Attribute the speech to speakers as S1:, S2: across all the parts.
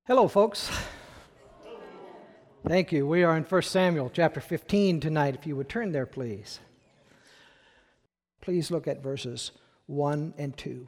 S1: Hello, folks. Thank you. We are in 1 Samuel chapter 15 tonight. If you would turn there, please. Please look at verses 1 and 2.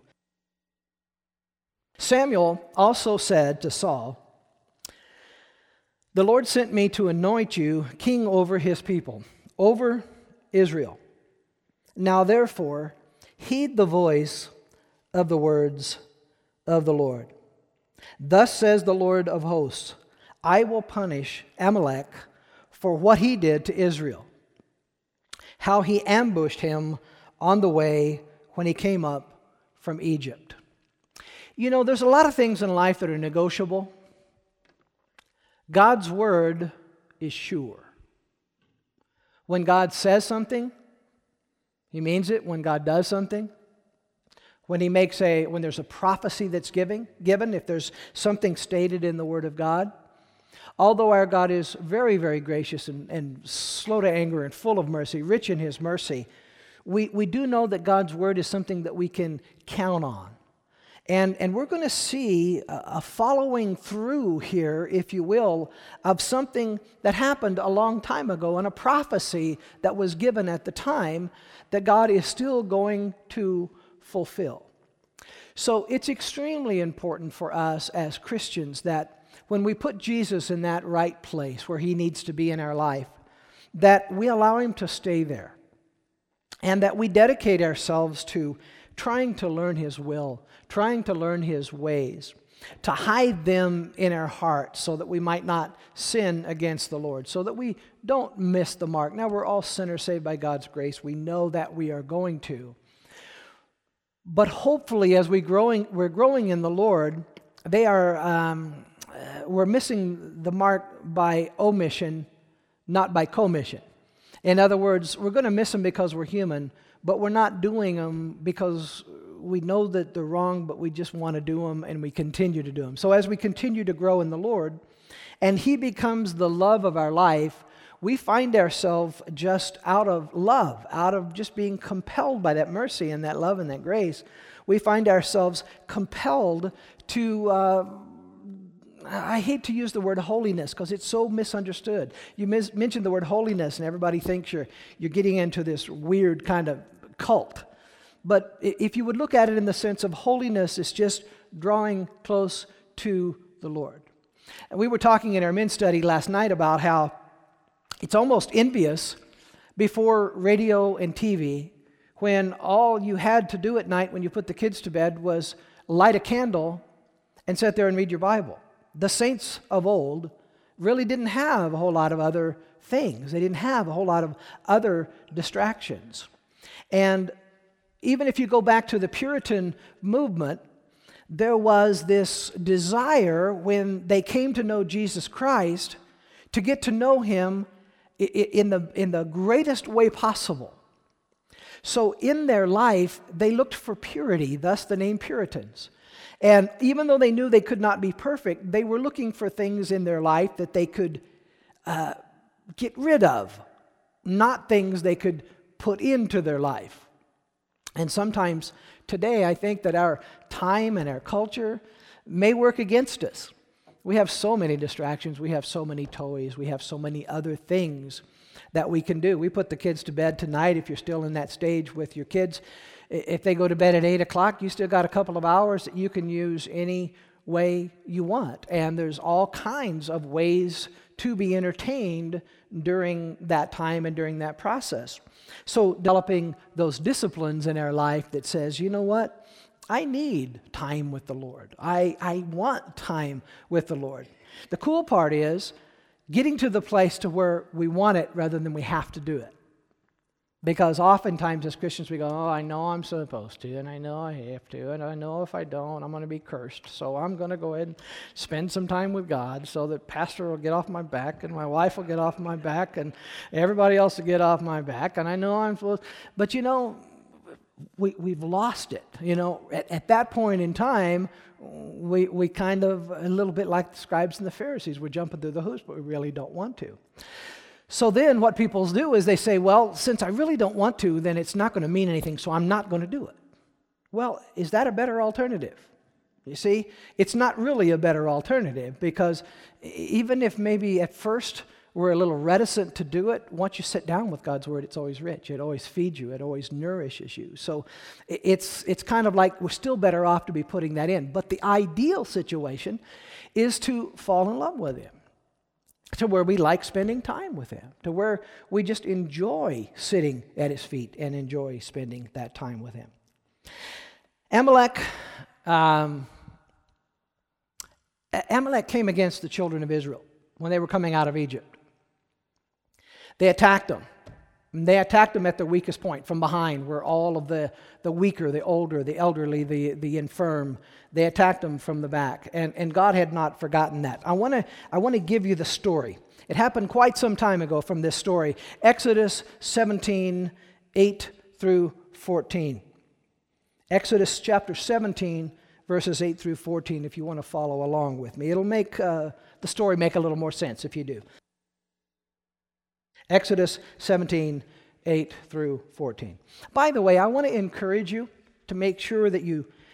S1: Samuel also said to Saul, "The Lord sent me to anoint you king over his people, over Israel. Now therefore, heed the voice of the words of the Lord. Thus says the Lord of hosts, I will punish Amalek for what he did to Israel, how he ambushed him on the way when he came up from Egypt." You know, there's a lot of things in life that are negotiable. God's word is sure. When God says something, He means it. When God does something, when there's a prophecy that's given, if there's something stated in the Word of God, although our God is very, very gracious and slow to anger and full of mercy, rich in His mercy, we do know that God's Word is something that we can count on. And we're going to see a following through here, if you will, of something that happened a long time ago and a prophecy that was given at the time that God is still going to fulfill. So it's extremely important for us as Christians that when we put Jesus in that right place where He needs to be in our life, that we allow Him to stay there and that we dedicate ourselves to trying to learn His will, trying to learn His ways, to hide them in our hearts so that we might not sin against the Lord, so that we don't miss the mark. Now, we're all sinners saved by God's grace. We know that we are going to. But hopefully, as we're growing in the Lord, we're missing the mark by omission, not by commission. In other words, we're going to miss them because we're human, but we're not doing them because we know that they're wrong, but we just want to do them, and we continue to do them. So as we continue to grow in the Lord, and He becomes the love of our life, we find ourselves just out of love, out of just being compelled by that mercy and that love and that grace, we find ourselves compelled to, I hate to use the word holiness because it's so misunderstood. You mention the word holiness and everybody thinks you're getting into this weird kind of cult. But if you would look at it in the sense of holiness, it's just drawing close to the Lord. And we were talking in our men's study last night about how it's almost envious before radio and TV when all you had to do at night when you put the kids to bed was light a candle and sit there and read your Bible. The saints of old really didn't have a whole lot of other things. They didn't have a whole lot of other distractions. And even if you go back to the Puritan movement, there was this desire when they came to know Jesus Christ to get to know Him in the greatest way possible. So in their life, they looked for purity, thus the name Puritans. And even though they knew they could not be perfect, they were looking for things in their life that they could get rid of, not things they could put into their life. And sometimes today, I think that our time and our culture may work against us. We have so many distractions. We have so many toys. We have so many other things that we can do. We put the kids to bed tonight. If you're still in that stage with your kids, if they go to bed at 8 o'clock, you still got a couple of hours that you can use any way you want. And there's all kinds of ways to be entertained during that time and during that process. So developing those disciplines in our life that says, you know what? I need time with the Lord. I want time with the Lord. The cool part is getting to the place to where we want it rather than we have to do it. Because oftentimes as Christians we go, oh, I know I'm supposed to, and I know I have to, and I know if I don't, I'm going to be cursed. So I'm going to go ahead and spend some time with God so that Pastor will get off my back, and my wife will get off my back, and everybody else will get off my back, and I know I'm supposed. But you know, we've lost it. You know, at that point in time, we kind of, a little bit like the scribes and the Pharisees, we're jumping through the hoops, but we really don't want to. So then what people do is they say, well, since I really don't want to, then it's not going to mean anything, so I'm not going to do it. Well, is that a better alternative? You see, it's not really a better alternative, because even if maybe at first we're a little reticent to do it, once you sit down with God's Word, it's always rich. It always feeds you. It always nourishes you. So it's kind of like we're still better off to be putting that in. But the ideal situation is to fall in love with Him, to where we like spending time with Him, to where we just enjoy sitting at His feet and enjoy spending that time with Him. Amalek came against the children of Israel when they were coming out of Egypt. They attacked them. And they attacked them at their weakest point, from behind, where all of the weaker, the older, the elderly, the infirm, they attacked them from the back. And God had not forgotten that. I want to give you the story. It happened quite some time ago from this story. Exodus 17, 8 through 14. Exodus chapter 17, verses 8 through 14, if you want to follow along with me. It'll make the story make a little more sense if you do. Exodus 17, 8 through 14. By the way, I want to encourage you to make sure that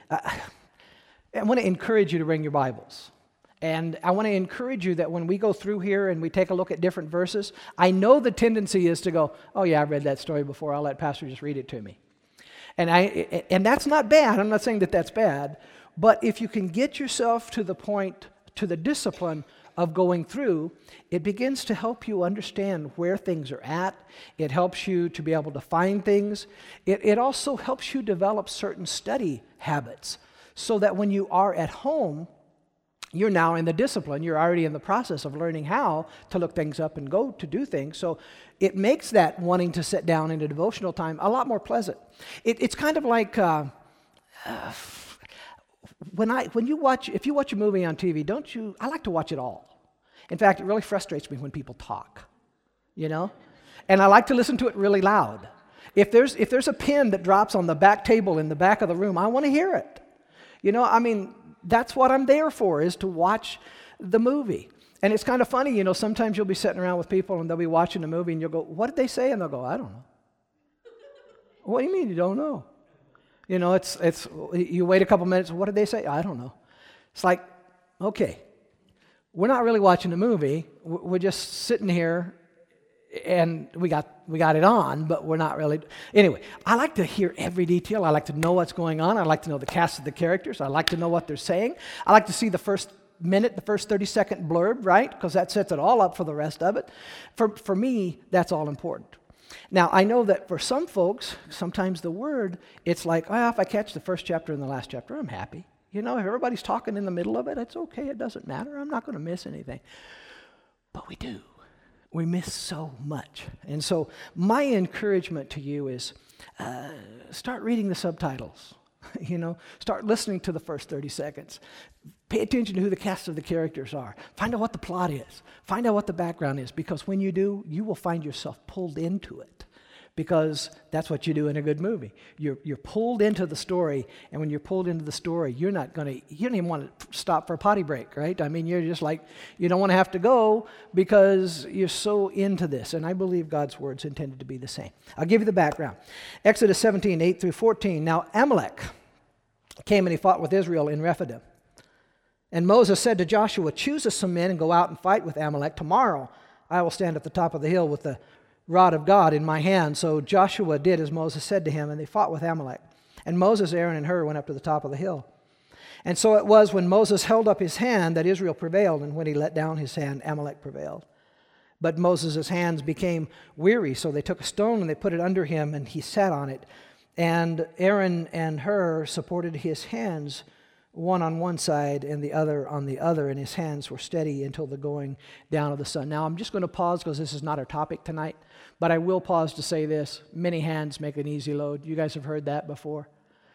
S1: I want to encourage you to bring your Bibles. And I want to encourage you that when we go through here and we take a look at different verses, I know the tendency is to go, oh yeah, I've read that story before, I'll let Pastor just read it to me. And that's not bad. I'm not saying that that's bad. But if you can get yourself to the point, to the discipline of going through, it begins to help you understand where things are at. It helps you to be able to find things. It also helps you develop certain study habits, so that when you are at home, you're now in the discipline. You're already in the process of learning how to look things up and go to do things. So it makes that wanting to sit down in a devotional time a lot more pleasant. It's kind of like if you watch a movie on TV, I like to watch it all. In fact, it really frustrates me when people talk, and I like to listen to it really loud. If there's a pin that drops on the back table in the back of the room, I want to hear it. That's what I'm there for, is to watch the movie. And it's kind of funny, sometimes you'll be sitting around with people and they'll be watching a movie and you'll go, what did they say? And they'll go, I don't know. What do you mean you don't know? It's you wait a couple minutes, what did they say? I don't know. It's like, okay, we're not really watching a movie. We're just sitting here and we got it on, but we're not really. Anyway, I like to hear every detail. I like to know what's going on. I like to know the cast of the characters. I like to know what they're saying. I like to see the first minute, the first 30-second blurb, right? Because that sets it all up for the rest of it. For me, that's all important. Now, I know that for some folks, sometimes the Word, it's like, if I catch the first chapter and the last chapter, I'm happy. If everybody's talking in the middle of it, it's okay. It doesn't matter. I'm not going to miss anything. But we do. We miss so much. And so my encouragement to you is start reading the subtitles. Start listening to the first 30 seconds. Pay attention to who the cast of the characters are. Find out what the plot is. Find out what the background is. Because when you do, you will find yourself pulled into it. Because that's what you do in a good movie. You're pulled into the story, and when you're pulled into the story, you don't even want to stop for a potty break, right? You're just like, you don't want to have to go because you're so into this. And I believe God's Word's intended to be the same. I'll give you the background. Exodus 17, 8 through 14. Now Amalek came and he fought with Israel in Rephidim. And Moses said to Joshua, choose us some men and go out and fight with Amalek. Tomorrow I will stand at the top of the hill with the rod of God in my hand. So Joshua did as Moses said to him, and they fought with Amalek. And Moses, Aaron, and Hur went up to the top of the hill. And so it was when Moses held up his hand that Israel prevailed, and when he let down his hand, Amalek prevailed. But Moses' hands became weary, so they took a stone and they put it under him, and he sat on it. And Aaron and Hur supported his hands, one on one side and the other on the other, and his hands were steady until the going down of the sun. Now, I'm just going to pause because this is not our topic tonight, but I will pause to say this. Many hands make an easy load. You guys have heard that before.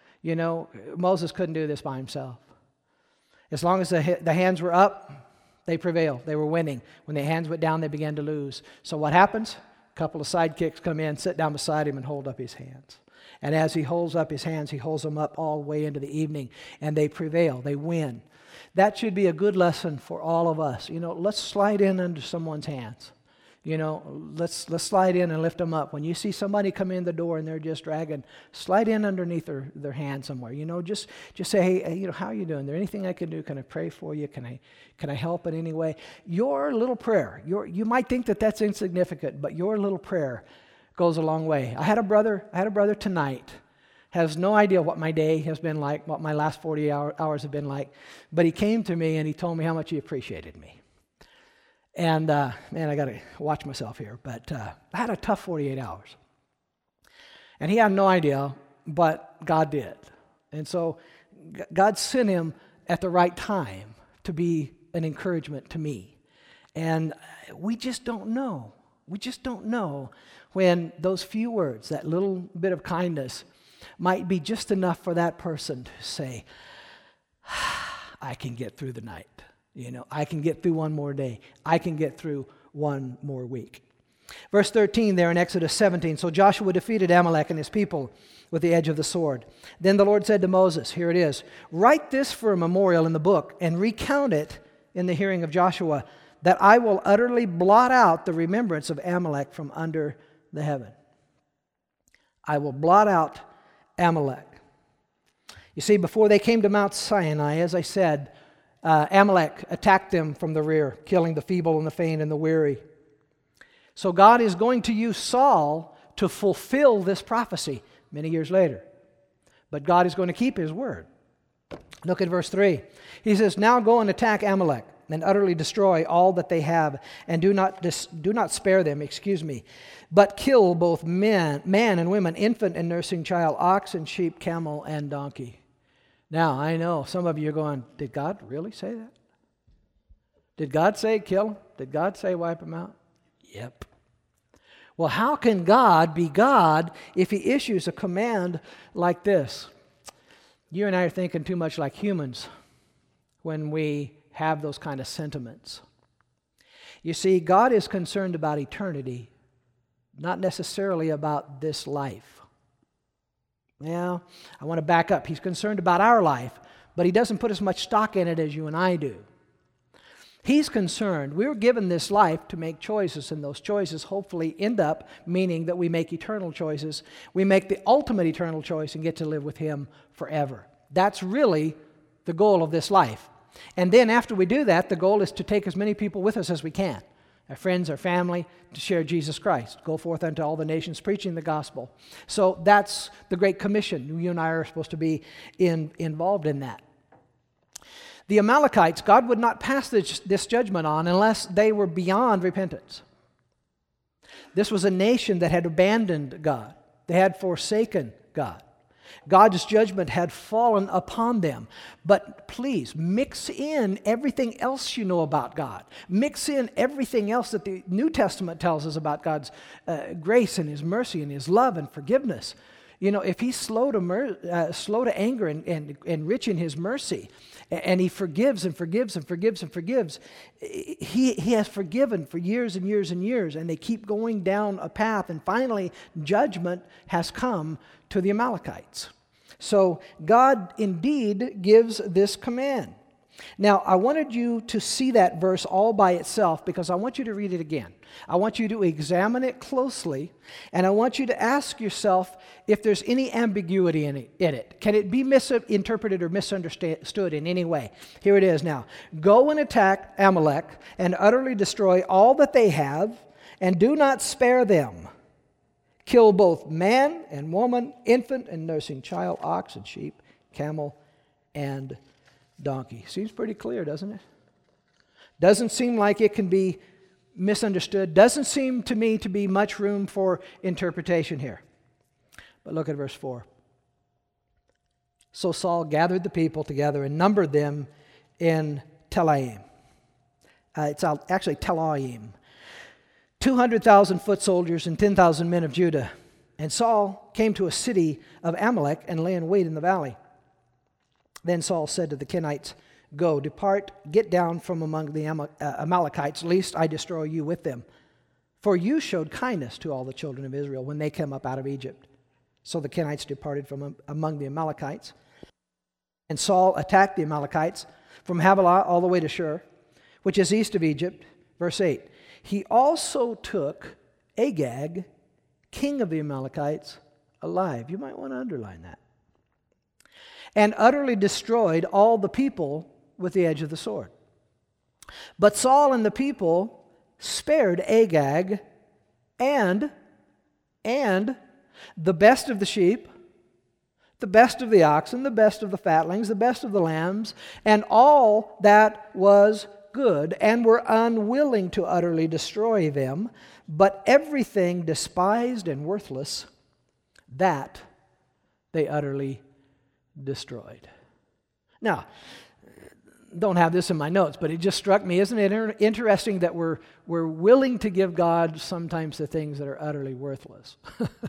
S1: Moses couldn't do this by himself. As long as the hands were up, they prevailed. They were winning. When the hands went down, they began to lose. So what happens? A couple of sidekicks come in, sit down beside him, and hold up his hands. And as he holds up his hands, he holds them up all the way into the evening, and they prevail. They win. That should be a good lesson for all of us. Let's slide in under someone's hands. let's slide in and lift them up. When you see somebody come in the door and they're just dragging, slide in underneath their hand somewhere. Just say, hey, how are you doing? Is there anything I can do? Can I pray for you? Can I help in any way? Your little prayer, you might think that that's insignificant, but your little prayer goes a long way. I had a brother tonight, has no idea what my day has been like, what my last 40 hours have been like, but he came to me and he told me how much he appreciated me. And, man, I got to watch myself here, but I had a tough 48 hours. And he had no idea, but God did. And so God sent him at the right time to be an encouragement to me. And we just don't know. We just don't know when those few words, that little bit of kindness, might be just enough for that person to say, I can get through the night. I can get through one more day. I can get through one more week. Verse 13 there in Exodus 17, so Joshua defeated Amalek and his people with the edge of the sword. Then the Lord said to Moses, here it is, write this for a memorial in the book and recount it in the hearing of Joshua, that I will utterly blot out the remembrance of Amalek from under the heaven. I will blot out Amalek. You see, before they came to Mount Sinai, as I said, Amalek attacked them from the rear, killing the feeble and the faint and the weary. So God is going to use Saul to fulfill this prophecy many years later. But God is going to keep His word. Look at verse 3. He says, now go and attack Amalek and utterly destroy all that they have, and do not spare them, but kill both man and woman, infant and nursing child, ox and sheep, camel and donkey. Now, I know some of you are going, did God really say that? Did God say kill them? Did God say wipe them out? Yep. Well, how can God be God if He issues a command like this? You and I are thinking too much like humans when we have those kind of sentiments. You see, God is concerned about eternity, not necessarily about this life. Well, I want to back up. He's concerned about our life, but He doesn't put as much stock in it as you and I do. He's concerned. We were given this life to make choices, and those choices hopefully end up meaning that we make eternal choices. We make the ultimate eternal choice and get to live with Him forever. That's really the goal of this life. And then after we do that, the goal is to take as many people with us as we can. Our friends, our family, to share Jesus Christ. Go forth unto all the nations preaching the gospel. So that's the Great Commission. You and I are supposed to be involved in that. The Amalekites, God would not pass this judgment on unless they were beyond repentance. This was a nation that had abandoned God. They had forsaken God. God's judgment had fallen upon them. But please, mix in everything else you know about God. Mix in everything else that the New Testament tells us about God's grace and His mercy and His love and forgiveness. If He's slow to anger and rich in His mercy, and He forgives and forgives and forgives and forgives, He has forgiven for years and years and years, and they keep going down a path, and finally judgment has come to the Amalekites. So God indeed gives this command. Now, I wanted you to see that verse all by itself because I want you to read it again. I want you to examine it closely, and I want you to ask yourself if there's any ambiguity in it. Can it be misinterpreted or misunderstood in any way? Here it is now. Go and attack Amalek and utterly destroy all that they have, and do not spare them. Kill both man and woman, infant and nursing child, ox and sheep, camel and donkey. Seems pretty clear, doesn't it? Doesn't seem like it can be misunderstood. Doesn't seem to me to be much room for interpretation here. But look at verse 4. So Saul gathered the people together and numbered them in Telaim. It's actually Telaim. 200,000 foot soldiers and 10,000 men of Judah. And Saul came to a city of Amalek and lay in wait in the valley. Then Saul said to the Kenites, go, depart, get down from among the Amalekites, lest I destroy you with them. For you showed kindness to all the children of Israel when they came up out of Egypt. So the Kenites departed from among the Amalekites. And Saul attacked the Amalekites from Havilah all the way to Shur, which is east of Egypt. Verse 8. he also took Agag, king of the Amalekites, alive. You might want to underline that. And utterly destroyed all the people with the edge of the sword. But Saul and the people spared Agag and the best of the sheep, the best of the oxen, the best of the fatlings, the best of the lambs, and all that was good, and were unwilling to utterly destroy them, but everything despised and worthless, that they utterly destroyed. Now, don't have this in my notes, but it just struck me. Isn't it interesting that we're willing to give God sometimes the things that are utterly worthless?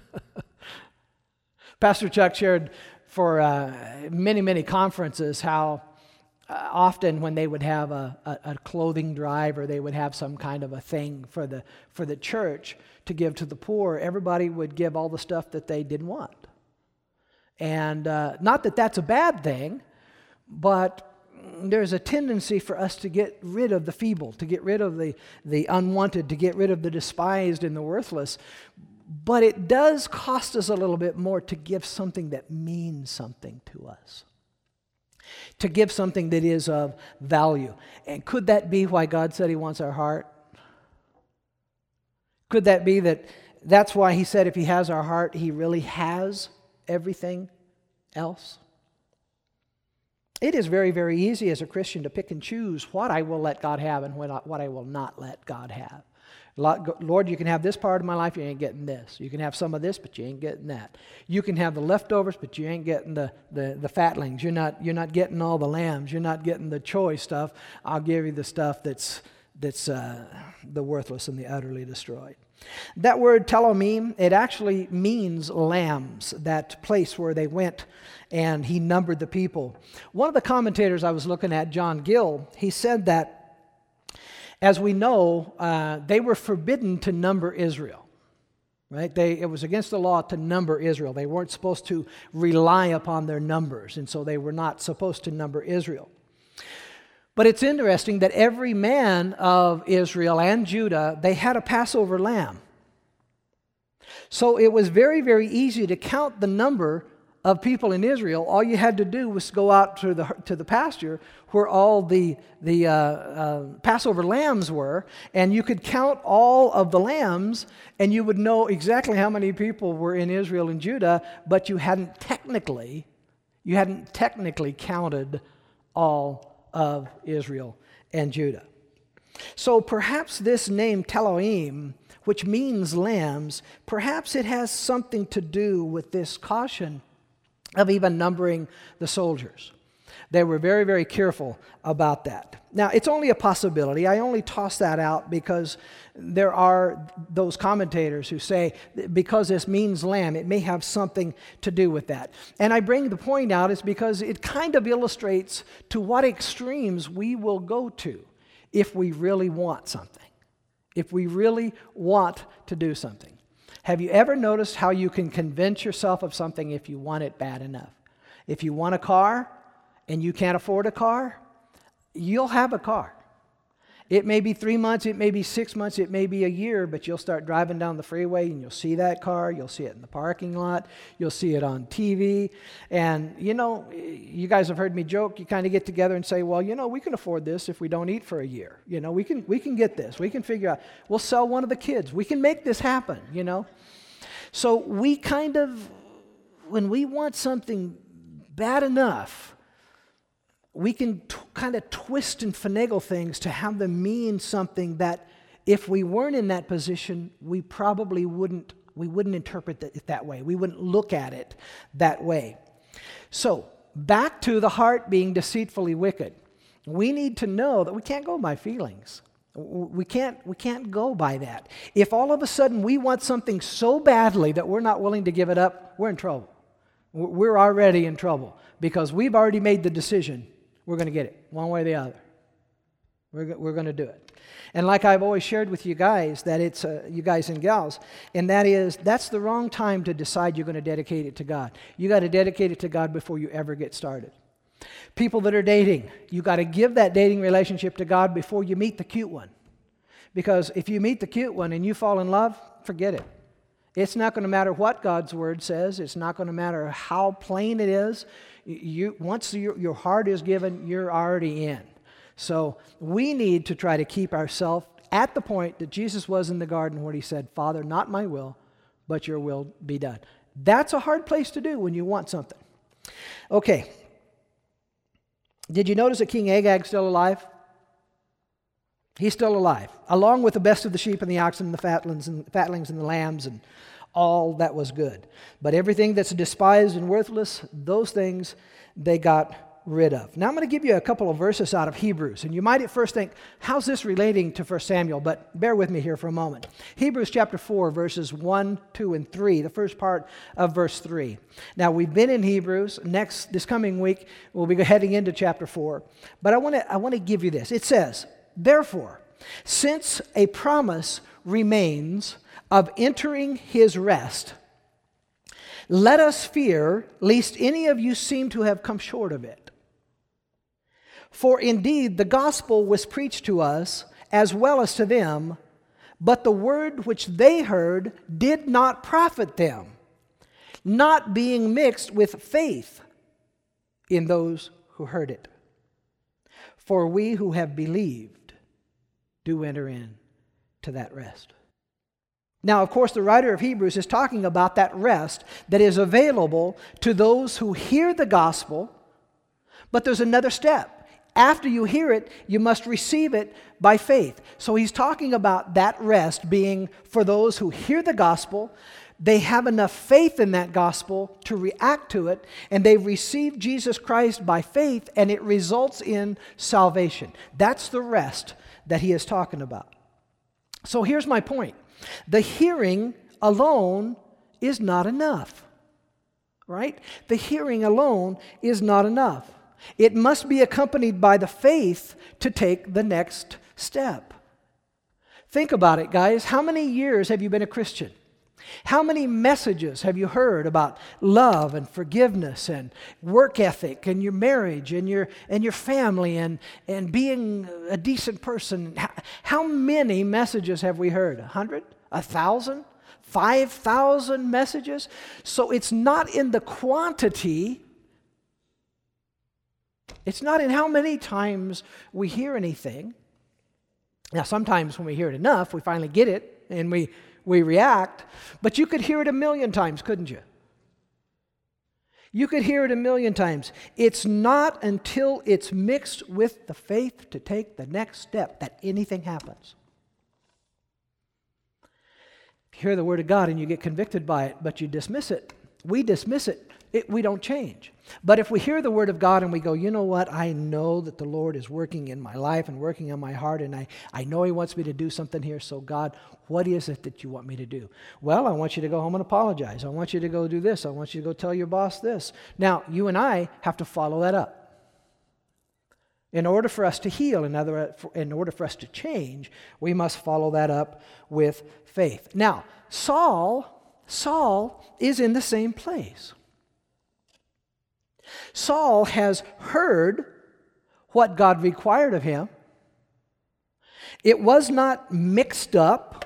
S1: Pastor Chuck shared for many, many conferences how often when they would have a clothing drive or they would have some kind of a thing for the church to give to the poor, everybody would give all the stuff that they didn't want. And not that that's a bad thing, but there's a tendency for us to get rid of the feeble, to get rid of the unwanted, to get rid of the despised and the worthless. But it does cost us a little bit more to give something that means something to us, to give something that is of value. And could that be why God said He wants our heart? Could that be that's why He said if He has our heart, He really has everything else? It is very, very easy as a Christian to pick and choose what I will let God have and what I will not let God have. Lord, you can have this part of my life, you ain't getting this. You can have some of this, but you ain't getting that. You can have the leftovers, but you ain't getting the fatlings. You're not getting all the lambs. You're not getting the choice stuff. I'll give you the stuff that's the worthless and the utterly destroyed. That word telomim, it actually means lambs, that place where they went and He numbered the people. One of the commentators I was looking at, John Gill, he said that as we know, they were forbidden to number Israel. Right? It was against the law to number Israel. They weren't supposed to rely upon their numbers, and so they were not supposed to number Israel. But it's interesting that every man of Israel and Judah, they had a Passover lamb. So it was very, very easy to count the number of people in Israel. All you had to do was go out to the pasture where all the Passover lambs were, and you could count all of the lambs, and you would know exactly how many people were in Israel and Judah, but you hadn't technically counted all of Israel and Judah. So perhaps this name Teloim, which means lambs, perhaps it has something to do with this caution of even numbering the soldiers. They were very, very careful about that. Now, it's only a possibility. I only toss that out because there are those commentators who say because this means lamb, it may have something to do with that. And I bring the point out is because it kind of illustrates to what extremes we will go to if we really want something, if we really want to do something. Have you ever noticed how you can convince yourself of something if you want it bad enough? If you want a car and you can't afford a car, you'll have a car. It may be 3 months, it may be 6 months, it may be a year, but you'll start driving down the freeway and you'll see that car, you'll see it in the parking lot, you'll see it on TV. And, you guys have heard me joke, you kind of get together and say, well, we can afford this if we don't eat for a year. We can get this, we can figure out, we'll sell one of the kids, we can make this happen, So we kind of, when we want something bad enough, we can kind of twist and finagle things to have them mean something that if we weren't in that position, we probably wouldn't interpret it that way. We wouldn't look at it that way. So, back to the heart being deceitfully wicked. We need to know that we can't go by feelings. We can't go by that. If all of a sudden we want something so badly that we're not willing to give it up, we're in trouble. We're already in trouble because we've already made the decision. We're going to get it one way or the other. We're going to do it. And like I've always shared with you guys, that it's you guys and gals, and that's the wrong time to decide you're going to dedicate it to God. You got to dedicate it to God before you ever get started. People that are dating, you got to give that dating relationship to God before you meet the cute one. Because if you meet the cute one and you fall in love, forget it. It's not going to matter what God's Word says. It's not going to matter how plain it is. Once your heart is given, you're already in. So we need to try to keep ourselves at the point that Jesus was in the garden where he said, Father, not my will, but your will be done. That's a hard place to do when you want something. Okay. Did you notice that King Agag's still alive? He's still alive, along with the best of the sheep and the oxen and the fatlings and the lambs and all that was good. But everything that's despised and worthless, those things they got rid of. Now I'm going to give you a couple of verses out of Hebrews, and you might at first think, how's this relating to 1 Samuel? But bear with me here for a moment. Hebrews chapter 4, verses 1, 2, and 3, the first part of verse 3. Now we've been in Hebrews. This coming week, we'll be heading into chapter 4. But I want to give you this. It says, therefore, since a promise remains of entering his rest, let us fear lest any of you seem to have come short of it. For indeed the gospel was preached to us as well as to them, but the word which they heard did not profit them, not being mixed with faith in those who heard it. For we who have believed do enter in to that rest. Now, of course, the writer of Hebrews is talking about that rest that is available to those who hear the gospel, but there's another step. After you hear it, you must receive it by faith. So he's talking about that rest being for those who hear the gospel, they have enough faith in that gospel to react to it, and they receive Jesus Christ by faith, and it results in salvation. That's the rest that he is talking about. So here's my point. The hearing alone is not enough, right? The hearing alone is not enough. It must be accompanied by the faith to take the next step. Think about it, guys. How many years have you been a Christian? How many messages have you heard about love and forgiveness and work ethic and your marriage and your family and being a decent person? How many messages have we heard? 100? 1,000? 5,000 messages? So it's not in the quantity. It's not in how many times we hear anything. Now, sometimes when we hear it enough, we finally get it and we react. But you could hear it 1,000,000 times, couldn't you? You could hear it 1,000,000 times. It's not until it's mixed with the faith to take the next step that anything happens. If you hear the Word of God and you get convicted by it, but you dismiss it, we dismiss it, we don't change. But if we hear the Word of God and we go, you know what, I know that the Lord is working in my life and working in my heart, and I know He wants me to do something here, so God, what is it that you want me to do? Well, I want you to go home and apologize. I want you to go do this. I want you to go tell your boss this. Now, you and I have to follow that up. In order for us to heal, in order for us to change, we must follow that up with faith. Now, Saul is in the same place. Saul has heard what God required of him. It was not mixed up.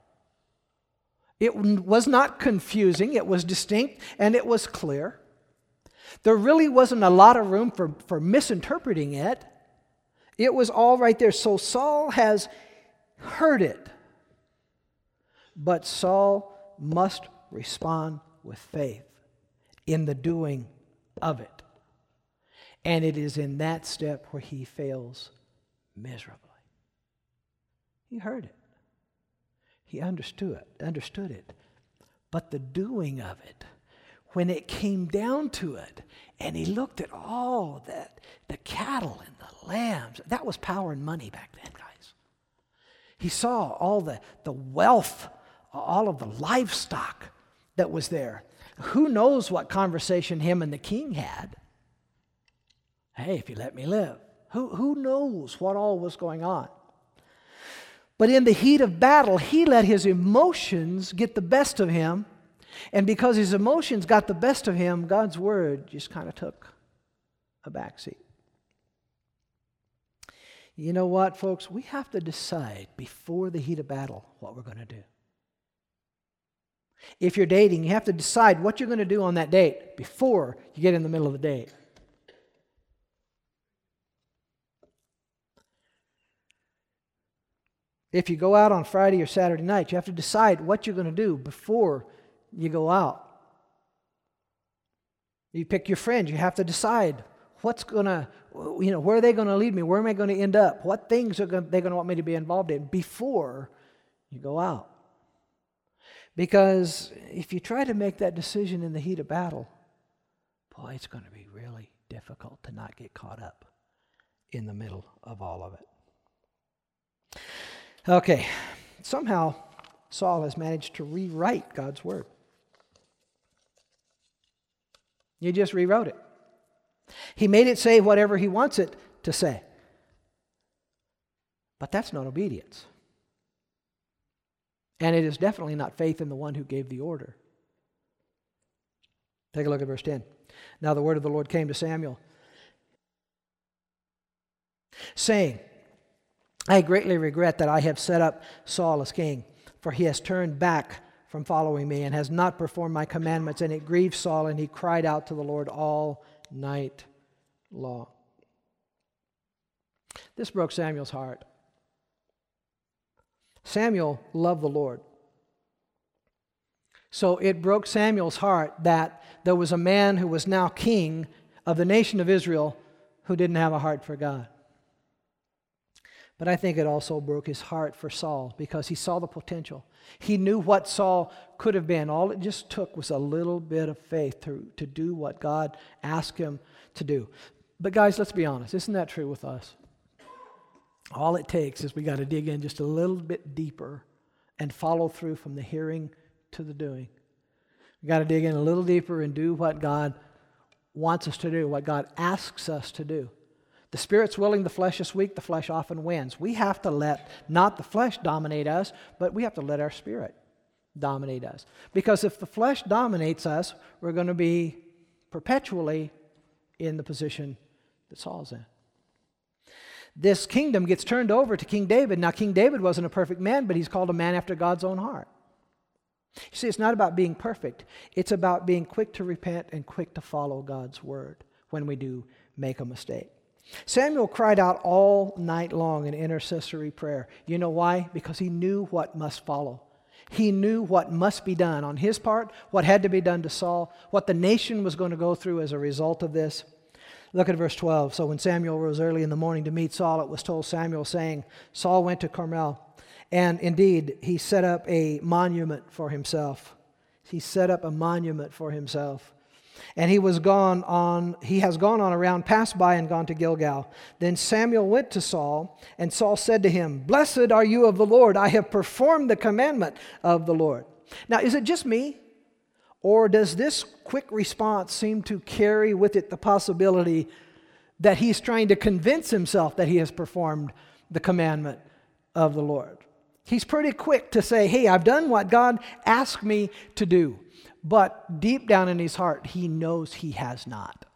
S1: It was not confusing. It was distinct and it was clear. There really wasn't a lot of room for misinterpreting it. It was all right there. So Saul has heard it. But Saul must respond with faith in the doing of it. And it is in that step where he fails miserably. He heard it. He understood it. But the doing of it, when it came down to it, and he looked at all that, the cattle and the lambs, that was power and money back then, guys. He saw all the wealth, all of the livestock that was there. Who knows what conversation him and the king had? Hey, if you let me live. Who knows what all was going on? But in the heat of battle, he let his emotions get the best of him. And because his emotions got the best of him, God's word just kind of took a backseat. You know what, folks? We have to decide before the heat of battle what we're going to do. If you're dating, you have to decide what you're going to do on that date before you get in the middle of the date. If you go out on Friday or Saturday night, you have to decide what you're going to do before you go out. You pick your friends, you have to decide where are they going to lead me? Where am I going to end up? What things are they going to want me to be involved in before you go out? Because if you try to make that decision in the heat of battle, boy, it's going to be really difficult to not get caught up in the middle of all of it. Okay, somehow Saul has managed to rewrite God's word. He just rewrote it. He made it say whatever he wants it to say. But that's not obedience. And it is definitely not faith in the one who gave the order. Take a look at verse 10. Now the word of the Lord came to Samuel, saying, I greatly regret that I have set up Saul as king, for he has turned back from following me and has not performed my commandments, and it grieved Saul, and he cried out to the Lord all night long. This broke Samuel's heart. Samuel loved the Lord. So it broke Samuel's heart that there was a man who was now king of the nation of Israel who didn't have a heart for God. But I think it also broke his heart for Saul because he saw the potential. He knew what Saul could have been. All it just took was a little bit of faith to do what God asked him to do. But guys, let's be honest. Isn't that true with us? All it takes is we got to dig in just a little bit deeper and follow through from the hearing to the doing. We got to dig in a little deeper and do what God wants us to do, what God asks us to do. The Spirit's willing, the flesh is weak, the flesh often wins. We have to let not the flesh dominate us, but we have to let our spirit dominate us. Because if the flesh dominates us, we're going to be perpetually in the position that Saul's in. This kingdom gets turned over to King David. Now, King David wasn't a perfect man, but he's called a man after God's own heart. You see, it's not about being perfect. It's about being quick to repent and quick to follow God's word when we do make a mistake. Samuel cried out all night long in intercessory prayer. You know why? Because he knew what must follow. He knew what must be done on his part, what had to be done to Saul, what the nation was going to go through as a result of this. Look at verse 12. So when Samuel rose early in the morning to meet Saul, it was told Samuel, saying, Saul went to Carmel, and indeed he set up a monument for himself. He set up a monument for himself. And he has gone on around, passed by, and gone to Gilgal. Then Samuel went to Saul, and Saul said to him, Blessed are you of the Lord, I have performed the commandment of the Lord. Now, is it just me? Or does this quick response seem to carry with it the possibility that he's trying to convince himself that he has performed the commandment of the Lord? He's pretty quick to say, hey, I've done what God asked me to do. But deep down in his heart, he knows he has not.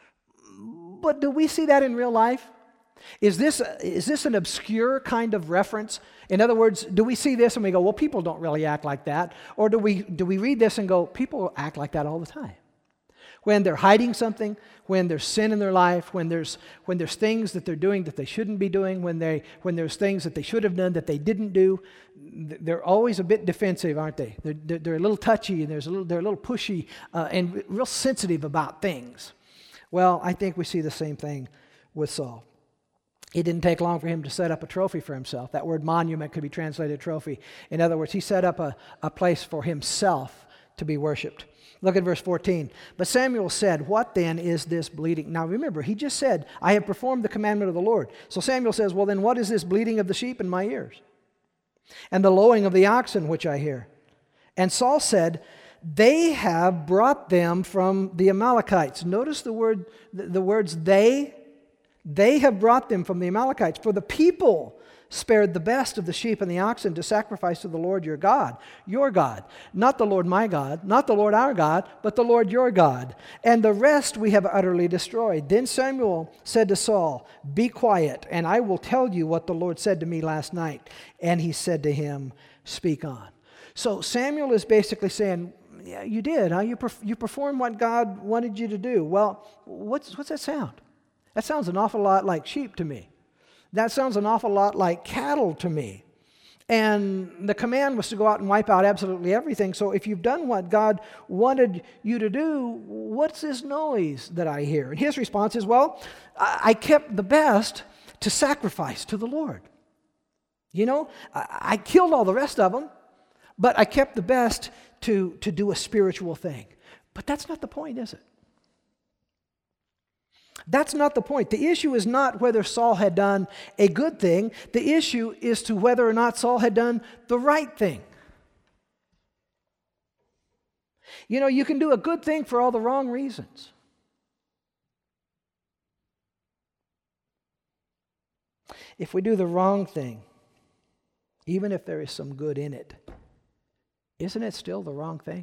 S1: But do we see that in real life? Is this an obscure kind of reference? In other words, do we see this and we go, well, people don't really act like that? Or do we read this and go, people act like that all the time? When they're hiding something, when there's sin in their life, when there's things that they're doing that they shouldn't be doing, when there's things that they should have done that they didn't do, they're always a bit defensive, aren't they? They're a little touchy and they're a little pushy and real sensitive about things. Well, I think we see the same thing with Saul. It didn't take long for him to set up a trophy for himself. That word monument could be translated trophy. In other words, he set up a place for himself to be worshipped. Look at verse 14. But Samuel said, what then is this bleating? Now remember, he just said, I have performed the commandment of the Lord. So Samuel says, well then what is this bleating of the sheep in my ears? And the lowing of the oxen which I hear? And Saul said, they have brought them from the Amalekites. Notice the words they. They have brought them from the Amalekites. For the people spared the best of the sheep and the oxen to sacrifice to the Lord your God. Not the Lord my God, not the Lord our God, but the Lord your God. And the rest we have utterly destroyed. Then Samuel said to Saul, be quiet, and I will tell you what the Lord said to me last night. And he said to him, speak on. So Samuel is basically saying, yeah, you did, huh? You performed what God wanted you to do. Well, what's that sound? That sounds an awful lot like sheep to me. That sounds an awful lot like cattle to me. And the command was to go out and wipe out absolutely everything. So if you've done what God wanted you to do, what's this noise that I hear? And his response is, well, I kept the best to sacrifice to the Lord. You know, I killed all the rest of them, but I kept the best to do a spiritual thing. But that's not the point, is it? That's not the point. The issue is not whether Saul had done a good thing. The issue is to whether or not Saul had done the right thing. You know, you can do a good thing for all the wrong reasons. If we do the wrong thing, even if there is some good in it, isn't it still the wrong thing?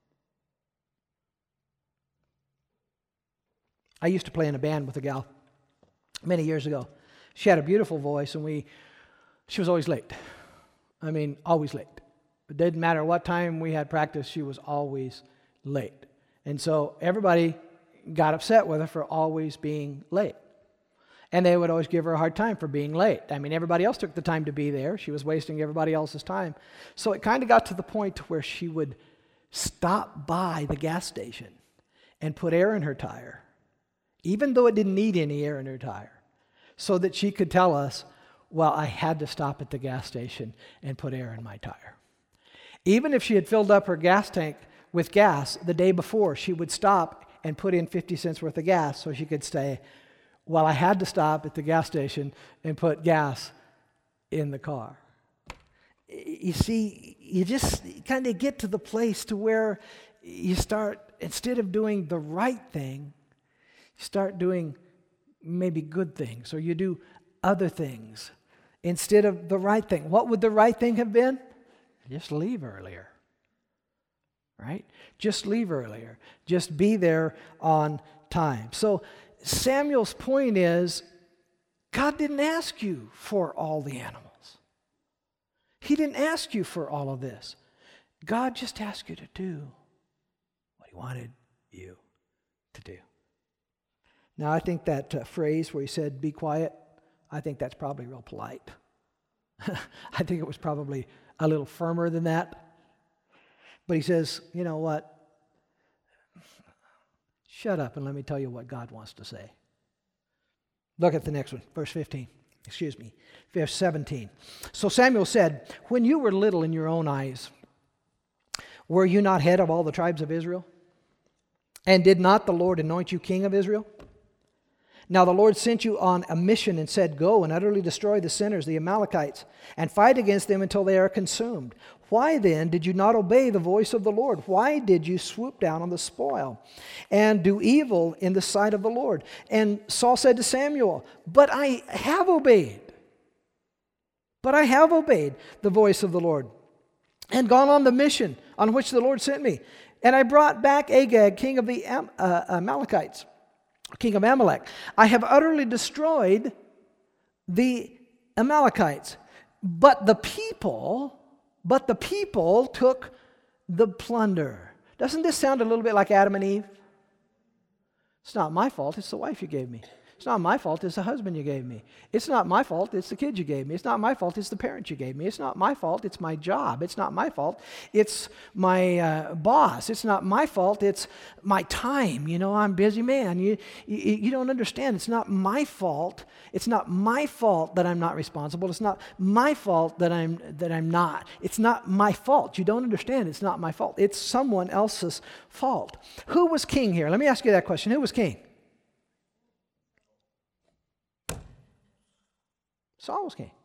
S1: I used to play in a band with a gal many years ago. She had a beautiful voice, and she was always late. I mean, always late. It didn't matter what time we had practice, she was always late. And so everybody got upset with her for always being late. And they would always give her a hard time for being late. I mean, everybody else took the time to be there. She was wasting everybody else's time. So it kind of got to the point where she would stop by the gas station and put air in her tire, even though it didn't need any air in her tire, so that she could tell us, well, I had to stop at the gas station and put air in my tire. Even if she had filled up her gas tank with gas the day before, she would stop and put in 50 cents worth of gas so she could say, well, I had to stop at the gas station and put gas in the car. You see, you just kind of get to the place to where you start, instead of doing the right thing, start doing maybe good things, or you do other things instead of the right thing. What would the right thing have been? Just leave earlier, right? Just leave earlier. Just be there on time. So Samuel's point is, God didn't ask you for all the animals. He didn't ask you for all of this. God just asked you to do what He wanted you to do. Now, I think that phrase where he said, be quiet, I think that's probably real polite. I think it was probably a little firmer than that. But he says, you know what? Shut up and let me tell you what God wants to say. Look at the next one, verse 17. So Samuel said, when you were little in your own eyes, were you not head of all the tribes of Israel? And did not the Lord anoint you king of Israel? Now the Lord sent you on a mission and said, go and utterly destroy the sinners, the Amalekites, and fight against them until they are consumed. Why then did you not obey the voice of the Lord? Why did you swoop down on the spoil and do evil in the sight of the Lord? And Saul said to Samuel, but I have obeyed the voice of the Lord and gone on the mission on which the Lord sent me. And I brought back Agag, king of the Amalekites, king of Amalek. I have utterly destroyed the Amalekites. But the people took the plunder. Doesn't this sound a little bit like Adam and Eve? It's not my fault, it's the wife you gave me. It's not my fault, it's the husband you gave me. It's not my fault, it's the kids you gave me. It's not my fault, it's the parents you gave me. It's not my fault, it's my job. It's not my fault, it's my boss. It's not my fault, it's my time. You know, I'm a busy man. You don't understand. It's not my fault. It's not my fault that I'm not responsible. It's not my fault that I'm not. It's not my fault. You don't understand. It's not my fault. It's someone else's fault. Who was king here? Let me ask you that question. Who was king? Saul was king.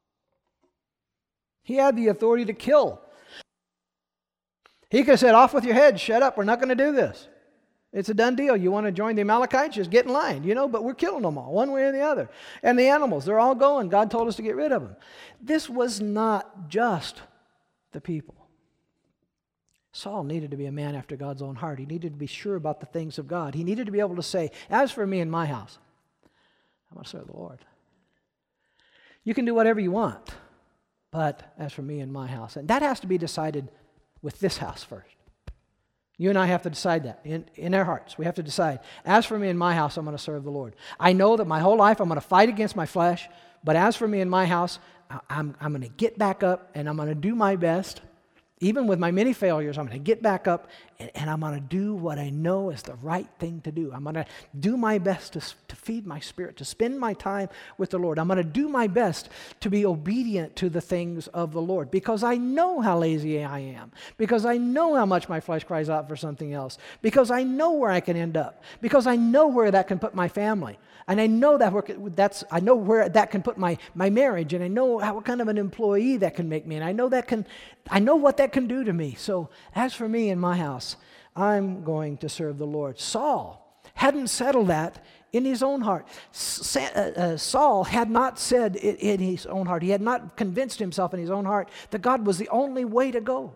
S1: He had the authority to kill. He could have said, off with your head, shut up, we're not going to do this. It's a done deal. You want to join the Amalekites? Just get in line, but we're killing them all, one way or the other. And the animals, they're all going. God told us to get rid of them. This was not just the people. Saul needed to be a man after God's own heart. He needed to be sure about the things of God. He needed to be able to say, as for me and my house, I'm going to serve the Lord. You can do whatever you want, but as for me and my house. And that has to be decided with this house first. You and I have to decide that in our hearts. We have to decide, as for me and my house, I'm going to serve the Lord. I know that my whole life I'm going to fight against my flesh, but as for me and my house, I'm going to get back up and I'm going to do my best. Even with my many failures, I'm going to get back up and I'm going to do what I know is the right thing to do. I'm going to do my best to feed my spirit, to spend my time with the Lord. I'm going to do my best to be obedient to the things of the Lord because I know how lazy I am, because I know how much my flesh cries out for something else, because I know where I can end up, because I know where that can put my family. And I know I know where that can put my marriage, and I know what kind of an employee that can make me, and I know what that can do to me. So as for me and my house, I'm going to serve the Lord. Saul hadn't settled that in his own heart. Saul had not said it in his own heart. He had not convinced himself in his own heart that God was the only way to go.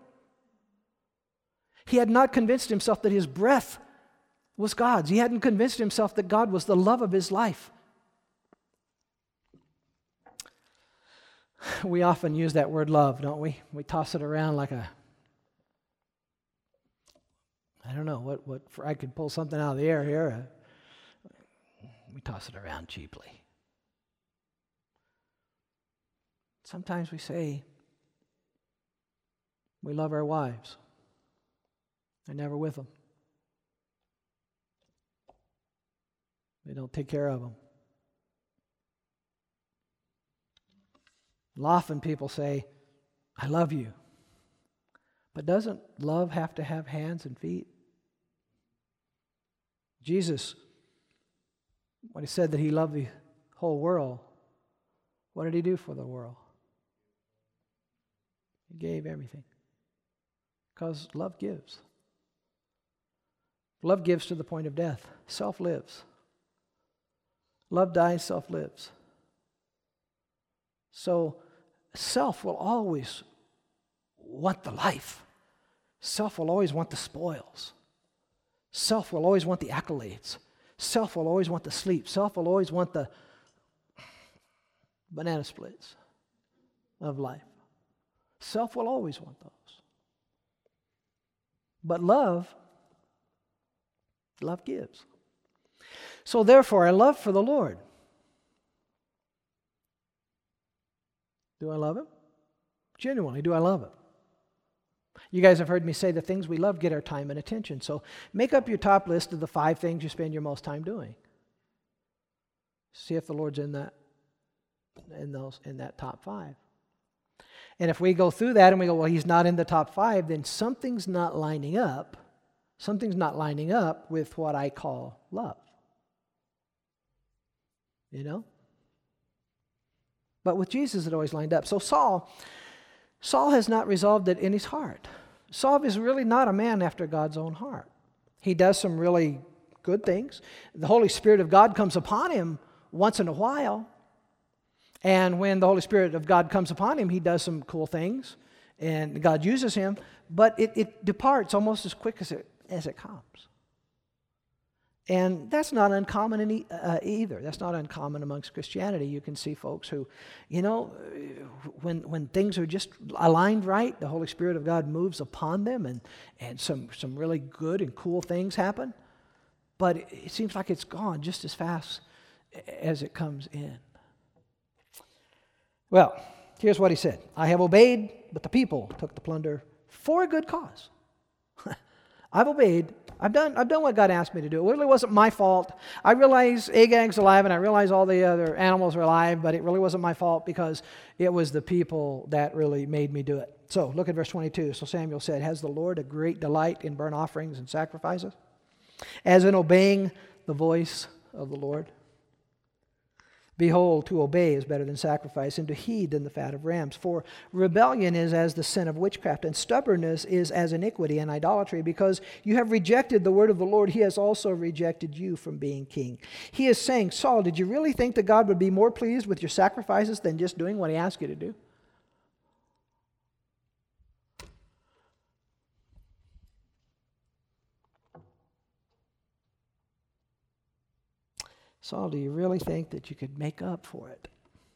S1: He had not convinced himself that his breath was God's. He hadn't convinced himself that God was the love of his life. We often use that word love, don't we? We toss it around like I don't know, I could pull something out of the air here. We toss it around cheaply. Sometimes we say we love our wives. They're never with them. They don't take care of them. Often people say, I love you. But doesn't love have to have hands and feet? Jesus, when he said that he loved the whole world, what did he do for the world? He gave everything. Because love gives. Love gives to the point of death. Self lives. Love dies, self lives. So self will always want the life. Self will always want the spoils. Self will always want the accolades. Self will always want the sleep. Self will always want the banana splits of life. Self will always want those. But love gives. So therefore, I love for the Lord. Do I love him? Genuinely, do I love him? You guys have heard me say the things we love get our time and attention. So make up your top list of the 5 things you spend your most time doing. See if the Lord's in that top 5. And if we go through that and we go, well, he's not in the top 5, then something's not lining up. Something's not lining up with what I call love. But with Jesus, it always lined up. So Saul has not resolved it in his heart. Saul is really not a man after God's own heart. He does some really good things. The Holy Spirit of God comes upon him once in a while. And when the Holy Spirit of God comes upon him, he does some cool things. And God uses him. But it departs almost as quick as it comes. And that's not uncommon either. That's not uncommon amongst Christianity. You can see folks who, when things are just aligned right, the Holy Spirit of God moves upon them and some really good and cool things happen. But it seems like it's gone just as fast as it comes in. Well, here's what he said. I have obeyed, but the people took the plunder for a good cause. I've obeyed. I've done what God asked me to do. It really wasn't my fault. I realize Agag's alive and I realize all the other animals are alive, but it really wasn't my fault because it was the people that really made me do it. So look at verse 22. So Samuel said, has the Lord a great delight in burnt offerings and sacrifices, as in obeying the voice of the Lord? Behold, to obey is better than sacrifice, and to heed than the fat of rams. For rebellion is as the sin of witchcraft, and stubbornness is as iniquity and idolatry. Because you have rejected the word of the Lord, he has also rejected you from being king. He is saying, Saul, did you really think that God would be more pleased with your sacrifices than just doing what he asked you to do? Saul, do you really think that you could make up for it?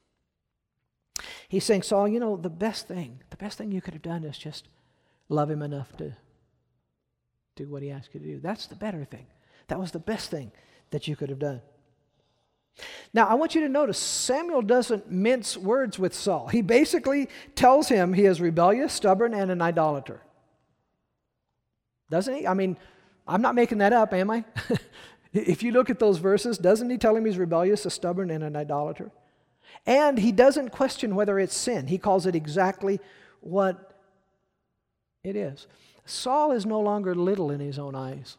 S1: He's saying, Saul, you know, the best thing you could have done is just love him enough to do what he asked you to do. That's the better thing. That was the best thing that you could have done. Now, I want you to notice, Samuel doesn't mince words with Saul. He basically tells him he is rebellious, stubborn, and an idolater. Doesn't he? I mean, I'm not making that up, am I? If you look at those verses, doesn't he tell him he's rebellious, a stubborn, and an idolater? And he doesn't question whether it's sin. He calls it exactly what it is. Saul is no longer little in his own eyes.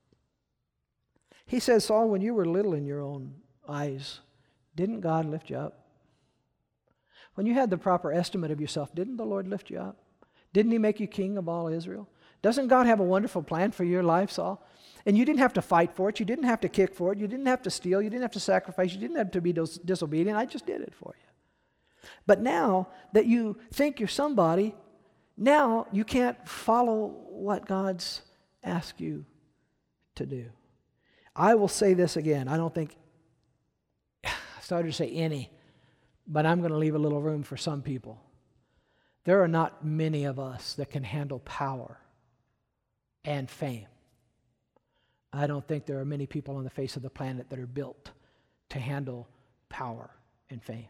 S1: He says, Saul, when you were little in your own eyes, didn't God lift you up? When you had the proper estimate of yourself, didn't the Lord lift you up? Didn't he make you king of all Israel? Doesn't God have a wonderful plan for your life, Saul? And you didn't have to fight for it. You didn't have to kick for it. You didn't have to steal. You didn't have to sacrifice. You didn't have to be disobedient. I just did it for you. But now that you think you're somebody, now you can't follow what God's asked you to do. I will say this again. I don't think, I started to say any, but I'm going to leave a little room for some people. There are not many of us that can handle power and fame. I don't think there are many people on the face of the planet that are built to handle power and fame.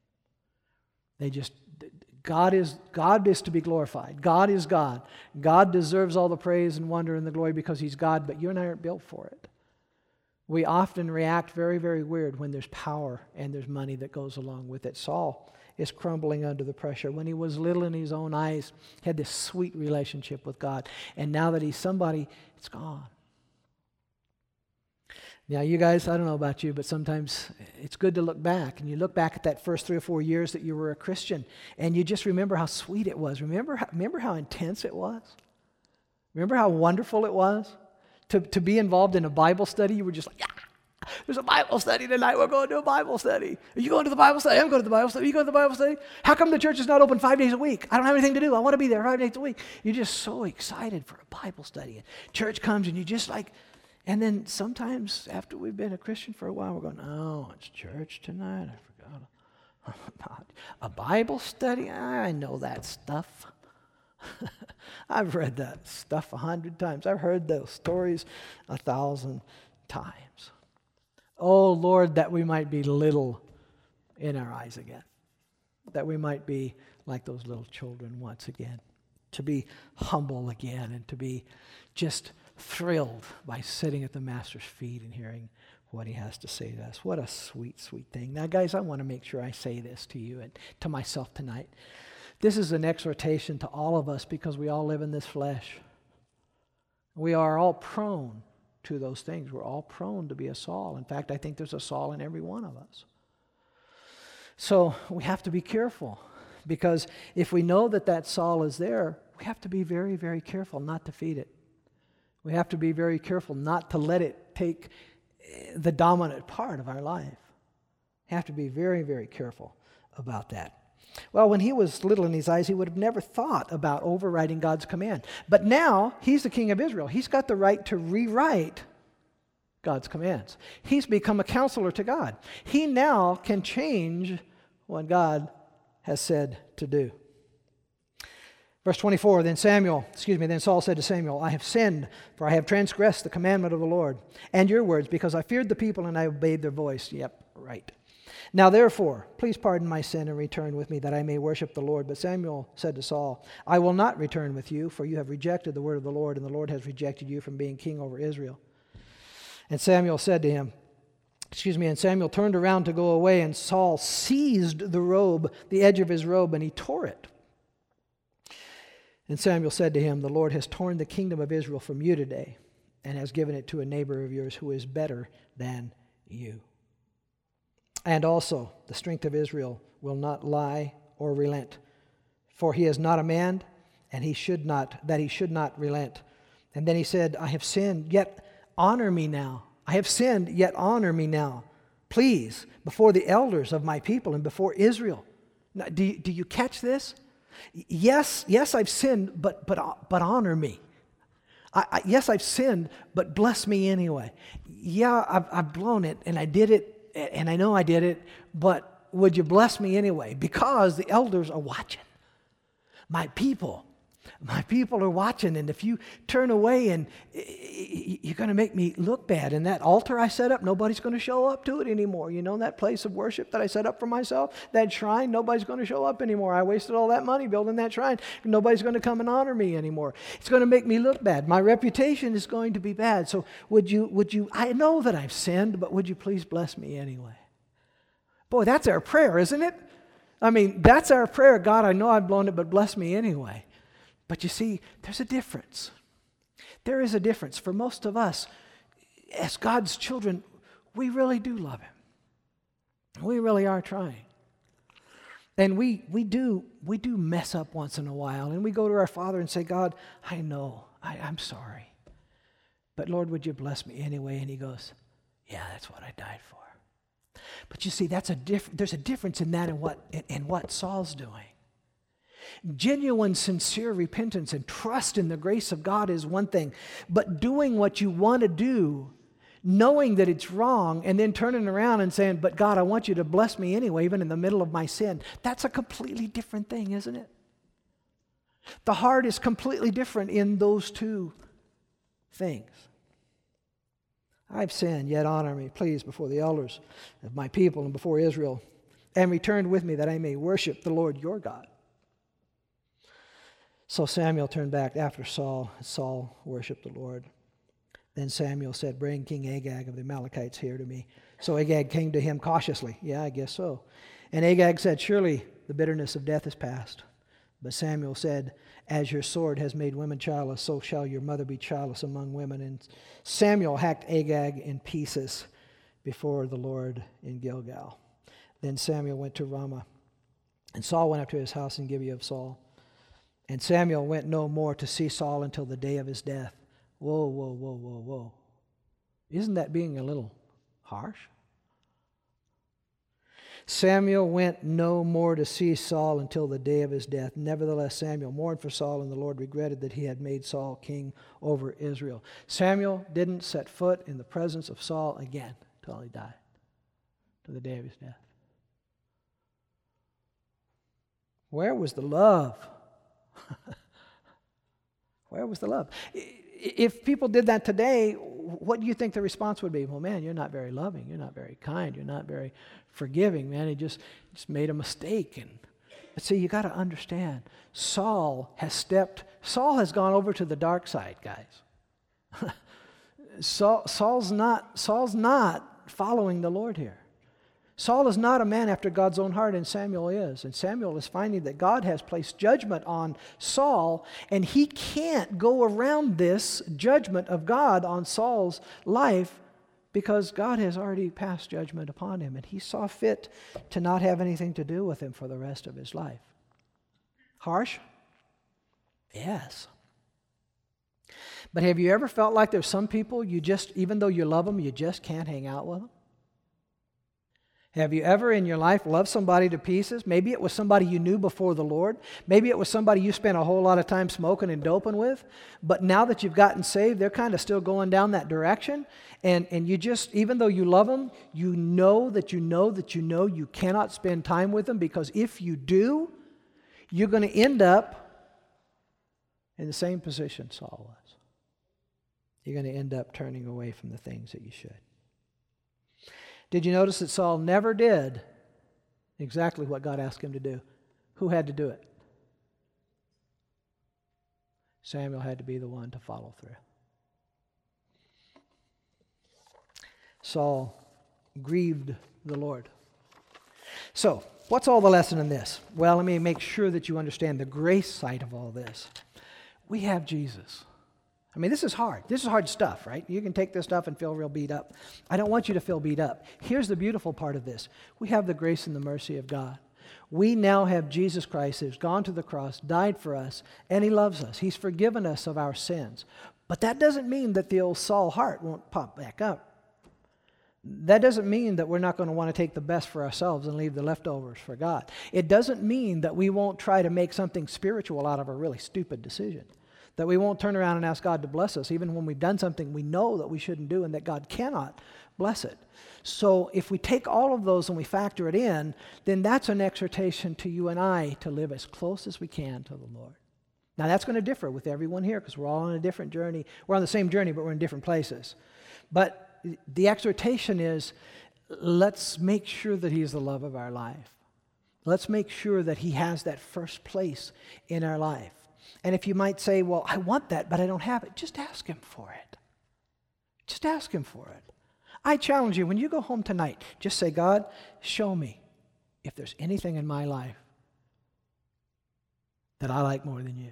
S1: God is to be glorified. God is God. God deserves all the praise and wonder and the glory because he's God, but you and I aren't built for it. We often react very, very weird when there's power and there's money that goes along with it. Saul is crumbling under the pressure. When he was little in his own eyes, he had this sweet relationship with God. And now that he's somebody, it's gone. Now, you guys, I don't know about you, but sometimes it's good to look back. And you look back at that first 3 or 4 years that you were a Christian, and you just remember how sweet it was. Remember how intense it was? Remember how wonderful it was? To be involved in a Bible study, you were just like, yeah, there's a Bible study tonight. We're going to a Bible study. Are you going to the Bible study? I'm going to the Bible study. Are you going to the Bible study? How come the church is not open 5 days a week? I don't have anything to do. I want to be there 5 days a week. You're just so excited for a Bible study. And church comes, and you just like... And then sometimes after we've been a Christian for a while, we're going, oh, it's church tonight. I forgot about a Bible study. I know that stuff. I've read that stuff 100 times. I've heard those stories 1,000 times. Oh, Lord, that we might be little in our eyes again. That we might be like those little children once again. To be humble again and to be just thrilled by sitting at the Master's feet and hearing what he has to say to us. What a sweet, sweet thing. Now, guys, I want to make sure I say this to you and to myself tonight. This is an exhortation to all of us because we all live in this flesh. We are all prone to those things. We're all prone to be a Saul. In fact, I think there's a Saul in every one of us. So we have to be careful because if we know that Saul is there, we have to be very, very careful not to feed it. We have to be very careful not to let it take the dominant part of our life. We have to be very, very careful about that. Well, when he was little in his eyes, he would have never thought about overriding God's command. But now, he's the king of Israel. He's got the right to rewrite God's commands. He's become a counselor to God. He now can change what God has said to do. Verse 24, then Saul said to Samuel, I have sinned, for I have transgressed the commandment of the Lord and your words, because I feared the people and I obeyed their voice. Yep, right. Now therefore, please pardon my sin and return with me, that I may worship the Lord. But Samuel said to Saul, I will not return with you, for you have rejected the word of the Lord, and the Lord has rejected you from being king over Israel. And Samuel turned around to go away, and Saul seized the edge of his robe, and he tore it. And Samuel said to him, the Lord has torn the kingdom of Israel from you today and has given it to a neighbor of yours who is better than you. And also, the strength of Israel will not lie or relent. For he is not a man, and he should not relent. And then he said, I have sinned, yet honor me now. I have sinned, yet honor me now. Please, before the elders of my people and before Israel. Now, do you catch this? Yes, I've sinned, but honor me. Yes, I've sinned, but bless me anyway. Yeah, I've blown it, and I did it, and I know I did it, but would you bless me anyway? Because the elders are watching. My people are watching, and if you turn away and you're going to make me look bad, and that altar I set up, nobody's going to show up to it anymore. You know, that place of worship that I set up for myself, that shrine, nobody's going to show up anymore. I wasted all that money building that shrine. Nobody's going to come and honor me anymore. It's going to make me look bad. My reputation is going to be bad. So would you, I know that I've sinned, but would you please bless me anyway? Boy, that's our prayer, isn't it? I mean, that's our prayer. God, I know I've blown it, but bless me anyway. But you see, there's a difference. There is a difference. For most of us, as God's children, we really do love Him. We really are trying. And we do mess up once in a while. And we go to our Father and say, God, I know, I'm sorry. But Lord, would you bless me anyway? And He goes, yeah, that's what I died for. But you see, there's a difference in that and what Saul's doing. Genuine, sincere repentance and trust in the grace of God is one thing, but doing what you want to do, knowing that it's wrong, and then turning around and saying, but God, I want you to bless me anyway, even in the middle of my sin, that's a completely different thing, isn't it? The heart is completely different in those two things. I've sinned, yet honor me, please, before the elders of my people and before Israel, and return with me that I may worship the Lord your God. So Samuel turned back after Saul. Saul worshiped the Lord. Then Samuel said, bring King Agag of the Amalekites here to me. So Agag came to him cautiously. Yeah, I guess so. And Agag said, surely the bitterness of death is past. But Samuel said, as your sword has made women childless, so shall your mother be childless among women. And Samuel hacked Agag in pieces before the Lord in Gilgal. Then Samuel went to Ramah, and Saul went up to his house in Gibeah of Saul. And Samuel went no more to see Saul until the day of his death. Whoa. Isn't that being a little harsh? Samuel went no more to see Saul until the day of his death. Nevertheless, Samuel mourned for Saul, and the Lord regretted that he had made Saul king over Israel. Samuel didn't set foot in the presence of Saul again until he died, to the day of his death. Where was the love? Where was the love? If people did that today, what do you think the response would be? Well, man, you're not very loving. You're not very kind. You're not very forgiving, man. He just made a mistake. But see, you got to understand, Saul has gone over to the dark side, guys. Saul's not following the Lord here. Saul is not a man after God's own heart, and Samuel is. And Samuel is finding that God has placed judgment on Saul, and he can't go around this judgment of God on Saul's life because God has already passed judgment upon him, and he saw fit to not have anything to do with him for the rest of his life. Harsh? Yes. But have you ever felt like there's some people even though you love them, you just can't hang out with them? Have you ever in your life loved somebody to pieces? Maybe it was somebody you knew before the Lord. Maybe it was somebody you spent a whole lot of time smoking and doping with. But now that you've gotten saved, they're kind of still going down that direction. And you just, even though you love them, you know you cannot spend time with them, because if you do, you're going to end up in the same position Saul was. You're going to end up turning away from the things that you should. Did you notice that Saul never did exactly what God asked him to do? Who had to do it? Samuel had to be the one to follow through. Saul grieved the Lord. So, what's all the lesson in this? Well, let me make sure that you understand the grace side of all this. We have Jesus. I mean, this is hard. This is hard stuff, right? You can take this stuff and feel real beat up. I don't want you to feel beat up. Here's the beautiful part of this. We have the grace and the mercy of God. We now have Jesus Christ who's gone to the cross, died for us, and he loves us. He's forgiven us of our sins. But that doesn't mean that the old Saul heart won't pop back up. That doesn't mean that we're not going to want to take the best for ourselves and leave the leftovers for God. It doesn't mean that we won't try to make something spiritual out of a really stupid decision. That we won't turn around and ask God to bless us, even when we've done something we know that we shouldn't do and that God cannot bless it. So if we take all of those and we factor it in, then that's an exhortation to you and I to live as close as we can to the Lord. Now that's going to differ with everyone here because we're all on a different journey. We're on the same journey, but we're in different places. But the exhortation is, let's make sure that He's the love of our life. Let's make sure that He has that first place in our life. And if you might say, well, I want that, but I don't have it, just ask Him for it. Just ask Him for it. I challenge you, when you go home tonight, just say, God, show me if there's anything in my life that I like more than you.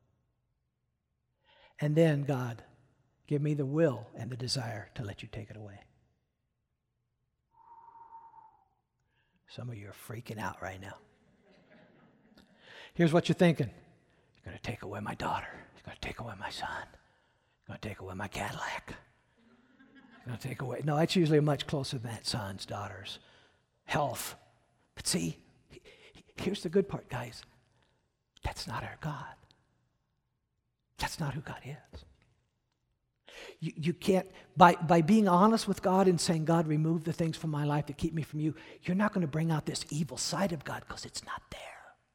S1: And then, God, give me the will and the desire to let you take it away. Some of you are freaking out right now. Here's what you're thinking. You're going to take away my daughter. You're going to take away my son. You're going to take away my Cadillac. You're going to take away. No, it's usually much closer than that. Sons, daughters, health. But see, here's the good part, guys. That's not our God. That's not who God is. You can't, by being honest with God and saying, God, remove the things from my life that keep me from you, you're not going to bring out this evil side of God because it's not there.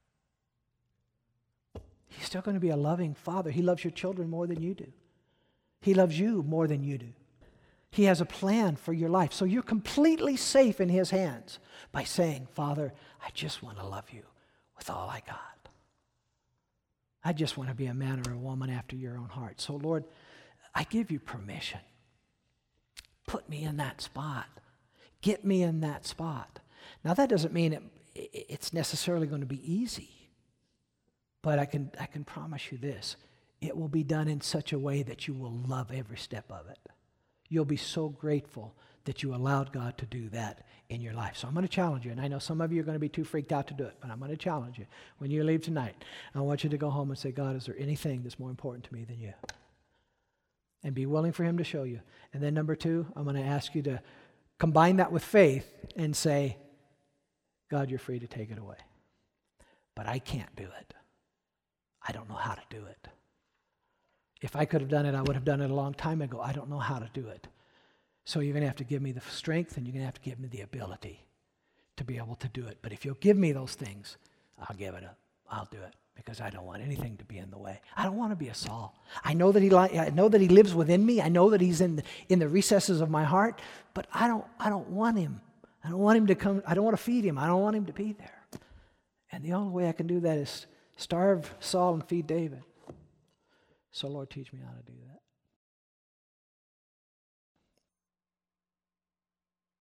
S1: He's still going to be a loving Father. He loves your children more than you do. He loves you more than you do. He has a plan for your life. So you're completely safe in His hands by saying, Father, I just want to love you with all I got. I just want to be a man or a woman after your own heart. So Lord, I give you permission. Put me in that spot. Get me in that spot. Now that doesn't mean it's necessarily going to be easy. But I can promise you this. It will be done in such a way that you will love every step of it. You'll be so grateful that you allowed God to do that in your life. So I'm going to challenge you. And I know some of you are going to be too freaked out to do it, but I'm going to challenge you. When you leave tonight, I want you to go home and say, God, is there anything that's more important to me than you? And be willing for Him to show you. And then number 2, I'm going to ask you to combine that with faith and say, God, you're free to take it away. But I can't do it. I don't know how to do it. If I could have done it, I would have done it a long time ago. I don't know how to do it. So you're going to have to give me the strength and you're going to have to give me the ability to be able to do it. But if you'll give me those things, I'll give it up. I'll do it because I don't want anything to be in the way. I don't want to be a Saul. I know that he lives within me. I know that He's in the recesses of my heart, but I don't want Him. I don't want Him to come. I don't want to feed Him. I don't want Him to be there. And the only way I can do that is starve Saul and feed David. So Lord, teach me how to do that.